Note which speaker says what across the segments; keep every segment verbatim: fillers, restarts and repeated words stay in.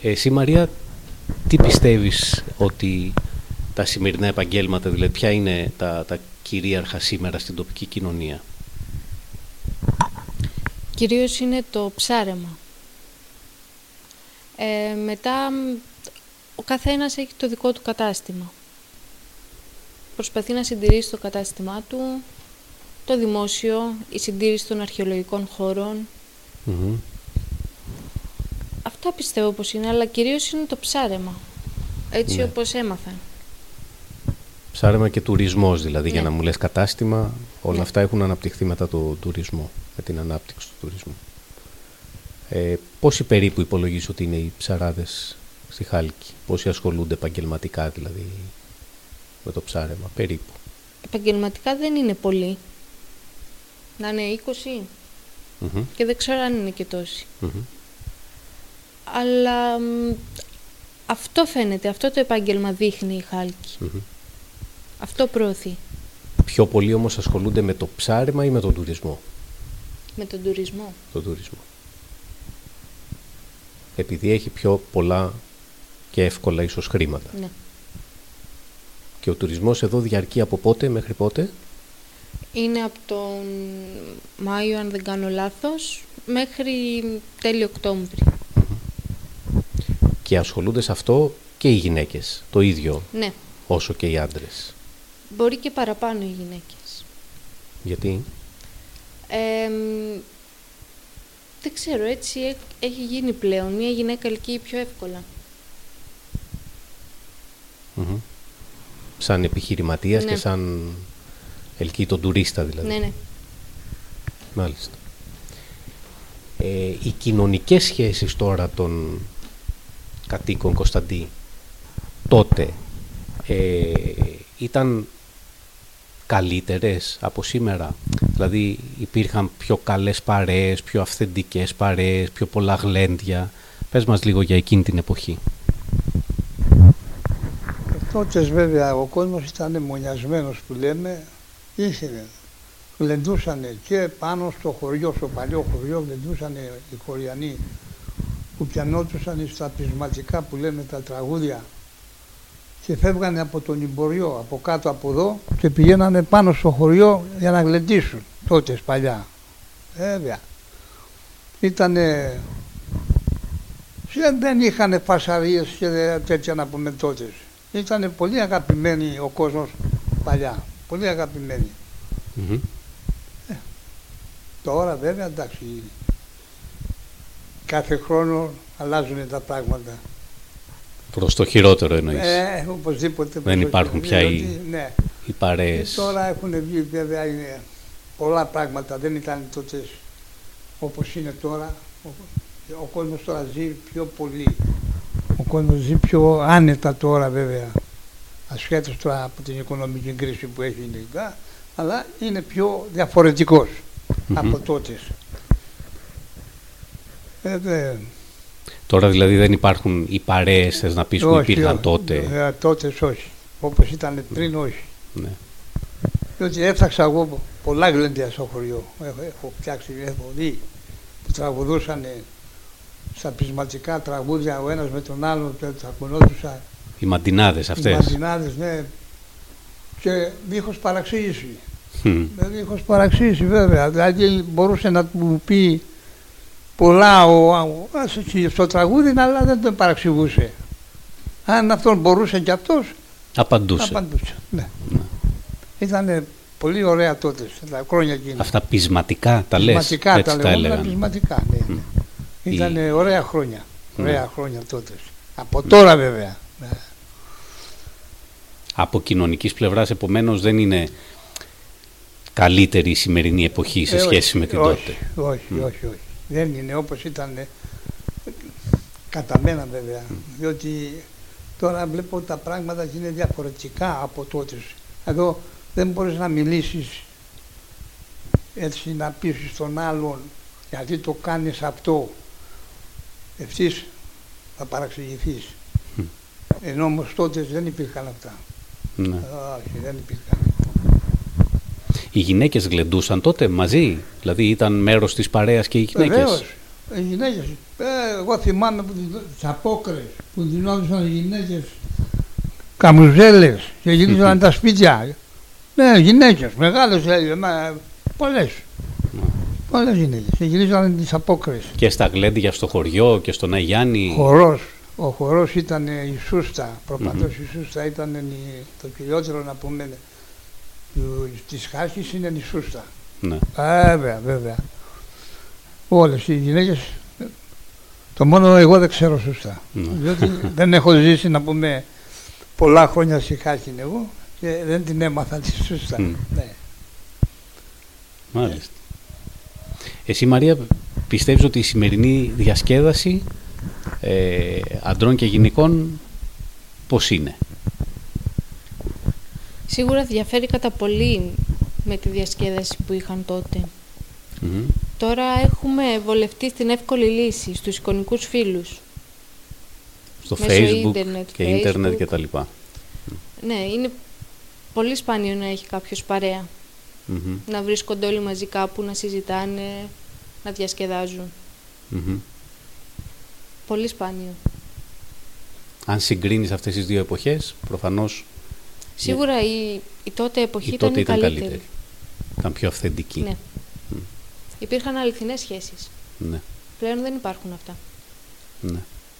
Speaker 1: Εσύ, Μαρία, τι πιστεύεις ότι τα σημερινά επαγγέλματα, δηλαδή ποια είναι τα, τα κυρίαρχα σήμερα στην τοπική κοινωνία?
Speaker 2: Κυρίως είναι το ψάρεμα. Ε, μετά ο καθένας έχει το δικό του κατάστημα. Προσπαθεί να συντηρήσει το κατάστημά του, το δημόσιο, η συντήρηση των αρχαιολογικών χώρων.
Speaker 1: Mm-hmm.
Speaker 2: Αυτά πιστεύω πως είναι, αλλά κυρίως είναι το ψάρεμα, έτσι
Speaker 1: ναι.
Speaker 2: όπως έμαθαν.
Speaker 1: Ψάρεμα και τουρισμός δηλαδή, ναι. Για να μου λες κατάστημα, όλα
Speaker 2: ναι.
Speaker 1: αυτά έχουν αναπτυχθεί μετά το τουρισμό, με την ανάπτυξη του τουρισμού. Ε, πόσοι περίπου υπολογίζεις ότι είναι οι ψαράδες στη Χάλκη, πόσοι ασχολούνται επαγγελματικά δηλαδή με το ψάρεμα, περίπου?
Speaker 2: Επαγγελματικά δεν είναι πολλοί, να είναι είκοσι
Speaker 1: mm-hmm.
Speaker 2: και δεν ξέρω αν είναι και τόσοι.
Speaker 1: Mm-hmm.
Speaker 2: Αλλά μ, αυτό φαίνεται, αυτό το επάγγελμα δείχνει η Χάλκη.
Speaker 1: Mm-hmm.
Speaker 2: Αυτό προωθεί.
Speaker 1: Πιο πολλοί όμως ασχολούνται με το ψάρεμα ή με τον τουρισμό?
Speaker 2: Με τον τουρισμό.
Speaker 1: Τον τουρισμό. Επειδή έχει πιο πολλά και εύκολα ίσως χρήματα.
Speaker 2: Ναι.
Speaker 1: Και ο τουρισμός εδώ διαρκεί από πότε μέχρι πότε?
Speaker 2: Είναι από τον Μάιο, αν δεν κάνω λάθος, μέχρι τέλη Οκτώβρη.
Speaker 1: Και ασχολούνται σε αυτό και οι γυναίκες, το ίδιο,
Speaker 2: ναι.
Speaker 1: όσο και οι άντρες?
Speaker 2: Μπορεί και παραπάνω οι γυναίκες.
Speaker 1: Γιατί?
Speaker 2: Ε, δεν ξέρω, έτσι έχει γίνει πλέον. Μια γυναίκα ελκύει πιο εύκολα.
Speaker 1: Mm-hmm. Σαν επιχειρηματίας ναι. και σαν ελκύει τον τουρίστα δηλαδή.
Speaker 2: Ναι, ναι.
Speaker 1: Μάλιστα. Ε, οι κοινωνικές σχέσεις τώρα των κατοίκων, Κωνσταντή, τότε ε, ήταν καλύτερες από σήμερα? Δηλαδή υπήρχαν πιο καλές παρέες, πιο αυθεντικές παρέες, πιο πολλά γλέντια? Πες μας λίγο για εκείνη την εποχή.
Speaker 3: Τότε βέβαια ο κόσμος ήταν μονιασμένος που λέμε, είχε, γλεντούσανε και πάνω στο χωριό, στο παλιό χωριό γλεντούσανε οι χωριανοί που πιανόντουσαν στα πεισματικά που λέμε τα τραγούδια και φεύγανε από τον Ιμποριό, από κάτω από εδώ και πηγαίνανε πάνω στο χωριό για να γλεντήσουν τότε παλιά. Βέβαια. Ήτανε... δεν είχαν φασαρίες και τέτοια να πούμε τότε. Ήτανε πολύ αγαπημένοι ο κόσμος παλιά. Πολύ αγαπημένοι.
Speaker 1: Mm-hmm.
Speaker 3: Ε, τώρα βέβαια εντάξει, κάθε χρόνο αλλάζουν τα πράγματα.
Speaker 1: Προς το χειρότερο εννοείς?
Speaker 3: Ε, οπωσδήποτε.
Speaker 1: Δεν υπάρχουν πια οι,
Speaker 3: ναι.
Speaker 1: οι παρέες.
Speaker 3: Και τώρα έχουν βγει βέβαια είναι πολλά πράγματα, δεν ήταν τότε όπως είναι τώρα. Ο, ο κόσμος τώρα ζει πιο πολύ. Ο κόσμος ζει πιο άνετα τώρα βέβαια. Ασχέτως τώρα από την οικονομική κρίση που έχει γενικά, αλλά είναι πιο διαφορετικός mm-hmm. από τότε. Ε, δε...
Speaker 1: Τώρα δηλαδή δεν υπάρχουν οι παρέες, θες να πεις, που
Speaker 3: όχι,
Speaker 1: υπήρχαν
Speaker 3: όχι,
Speaker 1: τότε?
Speaker 3: Ε, τότε όχι. Όπως ήταν πριν όχι.
Speaker 1: Ναι.
Speaker 3: Διότι έφταξα εγώ πολλά γλέντια στο χωριό. Έχω, έχω φτιάξει, έχω δει που τραγουδούσαν στα πεισματικά τραγούδια ο ένας με τον άλλον και τσακωνόντουσαν.
Speaker 1: Οι μαντινάδες αυτές.
Speaker 3: Οι μαντινάδες, ναι. Και δίχως παραξήγηση.
Speaker 1: Mm.
Speaker 3: Δίχως παραξήγηση βέβαια. Δηλαδή μπορούσε να του πει πολλά ο, ο, στο τραγούδι, αλλά δεν τον παραξηγούσε. Αν αυτόν μπορούσε και αυτός,
Speaker 1: απαντούσε.
Speaker 3: απαντούσε. Ναι. Ναι. Ήταν πολύ ωραία τότε, τα χρόνια εκείνα.
Speaker 1: Αυτά πεισματικά τα λες?
Speaker 3: Πεισματικά τα
Speaker 1: λέγονταν.
Speaker 3: Πεισματικά, ναι. Mm. Ήταν Η... ωραία χρόνια. Ωραία mm. χρόνια τότε. Από mm. τώρα βέβαια. Ναι.
Speaker 1: Από κοινωνικής πλευράς επομένως δεν είναι καλύτερη η σημερινή εποχή σε ε, σχέση
Speaker 3: όχι,
Speaker 1: με την
Speaker 3: όχι,
Speaker 1: τότε?
Speaker 3: Όχι, mm. όχι, όχι. Δεν είναι όπως ήταν κατά μένα βέβαια. Mm. Διότι τώρα βλέπω τα πράγματα και είναι διαφορετικά από τότε. Εδώ δεν μπορείς να μιλήσεις έτσι, να πείσεις τον άλλον γιατί το κάνεις αυτό. Ευθύς θα παραξηγηθείς. Mm. Ενώ όμως τότε δεν υπήρχαν αυτά.
Speaker 1: Ναι.
Speaker 3: Όχι, δεν υπήρχαν.
Speaker 1: Οι γυναίκες γλεντούσαν τότε μαζί? Δηλαδή ήταν μέρος της παρέας και οι γυναίκες?
Speaker 3: Βεβαίως, Οι γυναίκες, ε, εγώ θυμάμαι που τις απόκρες που δινόντουσαν οι γυναίκες καμουζέλες και γυρίζαν τα σπίτια. Ναι, γυναίκες, μεγάλες, πολλές. Πολλές γυναίκες και γυρίζαν τις απόκρες.
Speaker 1: Και στα γλέντια στο χωριό και στον Αγιάννη.
Speaker 3: Χορός. Ο χορός ήταν η Σούστα, προπαντός mm-hmm. η Σούστα ήταν η, το κυριότερο να πούμε της Χάλκης είναι η Σούστα.
Speaker 1: Ναι.
Speaker 3: Βέβαια, βέβαια. Όλες οι γυναίκες, το μόνο εγώ δεν ξέρω Σούστα. Ναι. Διότι δεν έχω ζήσει να πούμε πολλά χρόνια στη Χάλκη εγώ και δεν την έμαθα τη Σούστα. Mm. Ναι.
Speaker 1: Μάλιστα. Εσύ Μαρία πιστεύεις ότι η σημερινή διασκέδαση ε, αντρών και γυναικών πώς είναι?
Speaker 2: Σίγουρα διαφέρει κατά πολύ με τη διασκέδαση που είχαν τότε. Mm-hmm. Τώρα έχουμε βολευτεί στην εύκολη λύση, στους εικονικούς φίλους.
Speaker 1: Στο Facebook ίντερνετ, και Facebook. Ίντερνετ και τα λοιπά.
Speaker 2: Ναι, είναι πολύ σπάνιο να έχει κάποιος παρέα. Mm-hmm. Να βρίσκονται όλοι μαζί κάπου, να συζητάνε, να διασκεδάζουν. Mm-hmm. Πολύ σπάνιο.
Speaker 1: Αν συγκρίνεις αυτές τις δύο εποχές, προφανώς...
Speaker 2: Σίγουρα η, η τότε εποχή
Speaker 1: η
Speaker 2: ήταν,
Speaker 1: τότε ήταν
Speaker 2: καλύτερη.
Speaker 1: καλύτερη. Ήταν πιο αυθεντική.
Speaker 2: Ναι. Mm. Υπήρχαν αληθινές σχέσεις.
Speaker 1: Ναι.
Speaker 2: Πλέον δεν υπάρχουν αυτά.
Speaker 1: Ναι.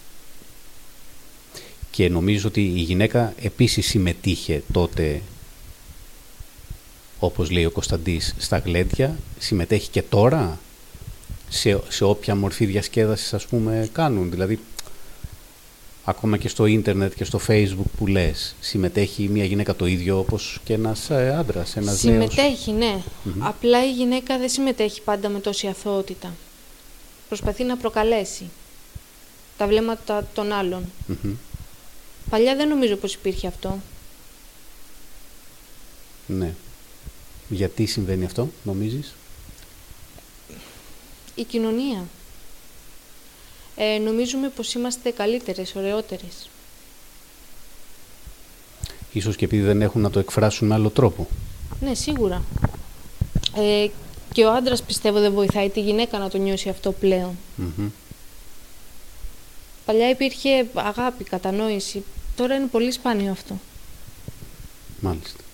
Speaker 1: Και νομίζω ότι η γυναίκα επίσης συμμετείχε τότε, όπως λέει ο Κωνσταντής, στα γλέντια. Συμμετέχει και τώρα σε, σε όποια μορφή διασκέδασης ας πούμε κάνουν. Δηλαδή ακόμα και στο ίντερνετ και στο Facebook που λες, συμμετέχει μια γυναίκα το ίδιο όπως και ένας άντρας, ένας
Speaker 2: συμμετέχει,
Speaker 1: νέος.
Speaker 2: ναι. Mm-hmm. Απλά η γυναίκα δεν συμμετέχει πάντα με τόση αθωότητα. Προσπαθεί να προκαλέσει τα βλέμματα των άλλων. Mm-hmm. Παλιά δεν νομίζω πως υπήρχε αυτό.
Speaker 1: Ναι. Γιατί συμβαίνει αυτό, νομίζεις?
Speaker 2: Η κοινωνία. Ε, νομίζουμε πως είμαστε καλύτερες, ωραιότερες.
Speaker 1: Ίσως και επειδή δεν έχουν να το εκφράσουν με άλλο τρόπο.
Speaker 2: Ναι, σίγουρα. Ε, και ο άντρας πιστεύω δεν βοηθάει τη γυναίκα να το νιώσει αυτό πλέον. Mm-hmm. Παλιά υπήρχε αγάπη, κατανόηση. Τώρα είναι πολύ σπάνιο αυτό.
Speaker 1: Μάλιστα.